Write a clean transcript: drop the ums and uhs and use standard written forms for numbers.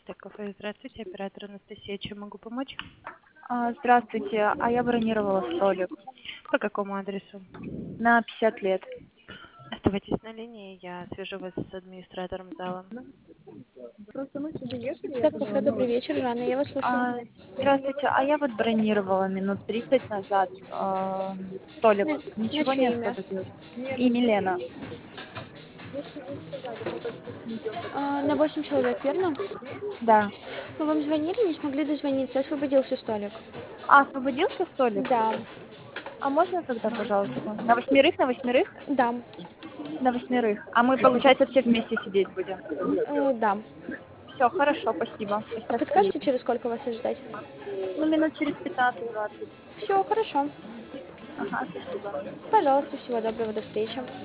Кафе. Здравствуйте, оператор Анастасия. Чем могу помочь? Здравствуйте, а я бронировала столик По какому адресу? на 50 лет. Оставайтесь на линии, я свяжу вас с администратором зала. Так, кафе, добрый вечер, Жанна, я вас слушаю. Здравствуйте, а я вот бронировала минут 30 назад столик. На Ничего не чье имя? освободилось? И Милена. На 8 человек, верно? Да. Мы вам звонили, не смогли дозвониться, освободился столик. Освободился столик? Да, А можно тогда, пожалуйста? На восьмерых, на восьмерых? да, На восьмерых. А мы, получается, все вместе сидеть будем. да. Все, хорошо, спасибо. Сейчас Подскажете, приедем. через сколько вас ожидать? Ну, минут через 15-20. Все, хорошо. Ага, спасибо. Пожалуйста, всего доброго, до встречи.